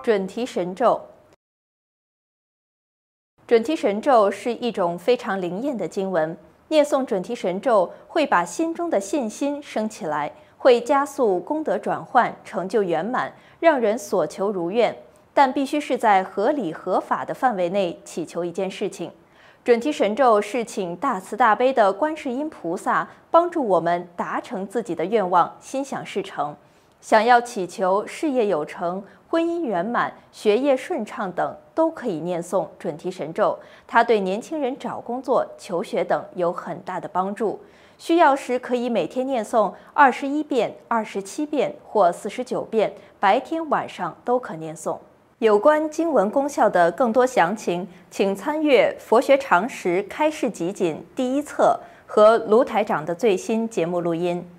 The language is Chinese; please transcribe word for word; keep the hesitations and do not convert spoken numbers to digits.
准提神咒。准提神咒是一种非常灵验的经文，念诵准提神咒会把心中的信心升起来，会加速功德转换，成就圆满，让人所求如愿。但必须是在合理合法的范围内祈求一件事情。准提神咒是请大慈大悲的观世音菩萨帮助我们达成自己的愿望，心想事成。想要祈求事业有成、婚姻圆满、学业顺畅等，都可以念诵准提神咒。它对年轻人找工作、求学等有很大的帮助。需要时可以每天念诵二十一遍、二十七遍或四十九遍，白天晚上都可念诵。有关经文功效的更多详情，请参阅《佛学常识开示集锦》第一册和卢台长的最新节目录音。